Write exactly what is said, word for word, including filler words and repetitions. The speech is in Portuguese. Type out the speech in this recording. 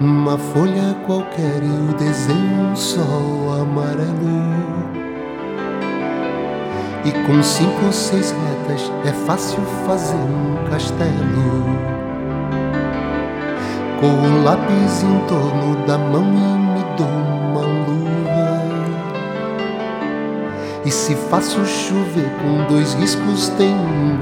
Uma folha qualquer eu desenho um sol amarelo, e com cinco ou seis retas é fácil fazer um castelo. Com o lápis em torno da mão e me dou uma luva, e se faço chover com dois riscos tem um